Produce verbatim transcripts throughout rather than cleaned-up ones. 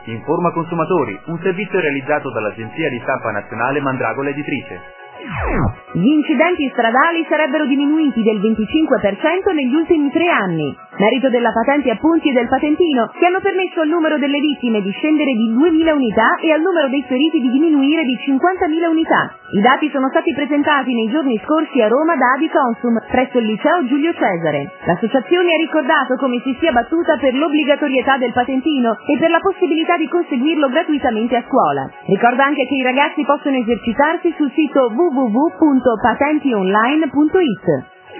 Informa Consumatori, un servizio realizzato dall'agenzia di stampa nazionale Mandragola Editrice. Gli incidenti stradali sarebbero diminuiti del venticinque per cento negli ultimi tre anni, merito della Patenti Appunti e del Patentino, che hanno permesso al numero delle vittime di scendere di duemila unità e al numero dei feriti di diminuire di cinquantamila unità. I dati sono stati presentati nei giorni scorsi a Roma da Adiconsum, presso il liceo Giulio Cesare. L'associazione ha ricordato come si sia battuta per l'obbligatorietà del patentino e per la possibilità di conseguirlo gratuitamente a scuola. Ricorda anche che i ragazzi possono esercitarsi sul sito w w w punto patentionline punto i t.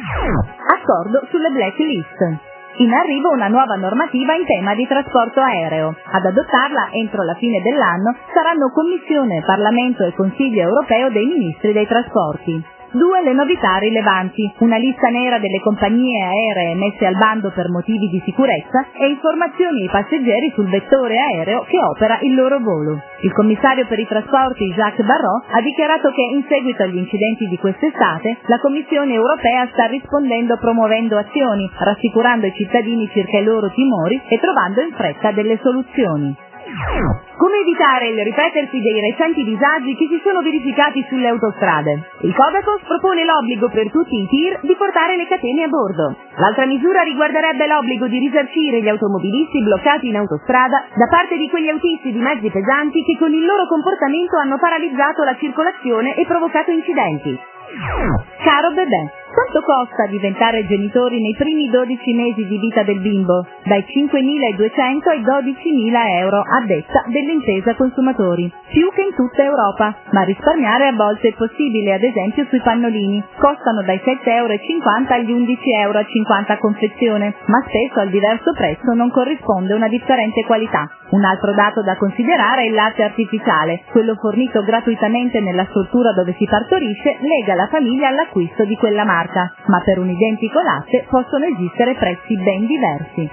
Accordo sulle blacklist. In arrivo una nuova normativa in tema di trasporto aereo. Ad adottarla entro la fine dell'anno saranno Commissione, Parlamento e Consiglio europeo dei Ministri dei Trasporti. Due le novità rilevanti, una lista nera delle compagnie aeree messe al bando per motivi di sicurezza e informazioni ai passeggeri sul vettore aereo che opera il loro volo. Il commissario per i trasporti Jacques Barrot ha dichiarato che in seguito agli incidenti di quest'estate la Commissione europea sta rispondendo promuovendo azioni, rassicurando i cittadini circa i loro timori e trovando in fretta delle soluzioni. Come evitare il ripetersi dei recenti disagi che si sono verificati sulle autostrade? Il Codacons propone l'obbligo per tutti i tir di portare le catene a bordo. L'altra misura riguarderebbe l'obbligo di risarcire gli automobilisti bloccati in autostrada da parte di quegli autisti di mezzi pesanti che con il loro comportamento hanno paralizzato la circolazione e provocato incidenti. Caro bebè, quanto costa diventare genitori nei primi dodici mesi di vita del bimbo? Dai cinquemiladuecento ai dodicimila euro a detta dell'intesa consumatori. Più che in tutta Europa, ma risparmiare a volte è possibile, ad esempio sui pannolini. Costano dai sette euro e cinquanta agli undici euro e cinquanta a confezione, ma spesso al diverso prezzo non corrisponde una differente qualità. Un altro dato da considerare è il latte artificiale, quello fornito gratuitamente nella struttura dove si partorisce lega la famiglia all'acquisto di quella marca, ma per un identico latte possono esistere prezzi ben diversi.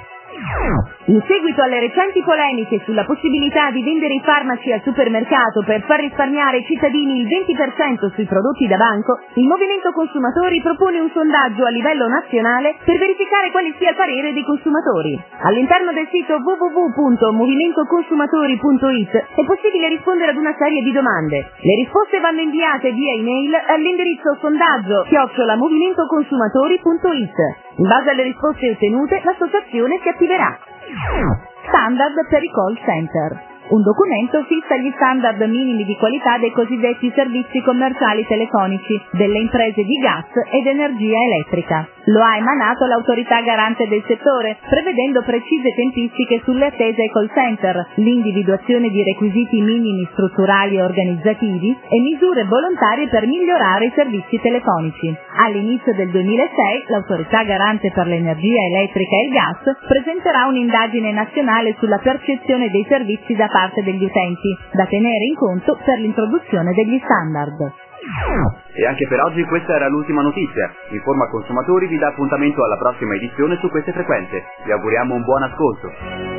In seguito alle recenti polemiche sulla possibilità di vendere i farmaci al supermercato per far risparmiare ai cittadini il venti per cento sui prodotti da banco, il Movimento Consumatori propone un sondaggio a livello nazionale per verificare quale sia il parere dei consumatori. All'interno del sito w w w punto movimento consumatori punto i t è possibile rispondere ad una serie di domande. Le risposte vanno inviate via email all'indirizzo sondaggio chiocciola movimento consumatori punto i t. In base alle risposte ottenute, l'associazione si attiverà. Standard per i call center. Un documento fissa gli standard minimi di qualità dei cosiddetti servizi commerciali telefonici delle imprese di gas ed energia elettrica. Lo ha emanato l'autorità garante del settore, prevedendo precise tempistiche sulle attese ai call center, l'individuazione di requisiti minimi strutturali e organizzativi e misure volontarie per migliorare i servizi telefonici. All'inizio del duemilasei, l'autorità garante per l'energia elettrica e il gas presenterà un'indagine nazionale sulla percezione dei servizi da parte degli utenti, da tenere in conto per l'introduzione degli standard. E anche per oggi questa era l'ultima notizia. Informa Consumatori vi dà appuntamento alla prossima edizione su queste frequenze. Vi auguriamo un buon ascolto.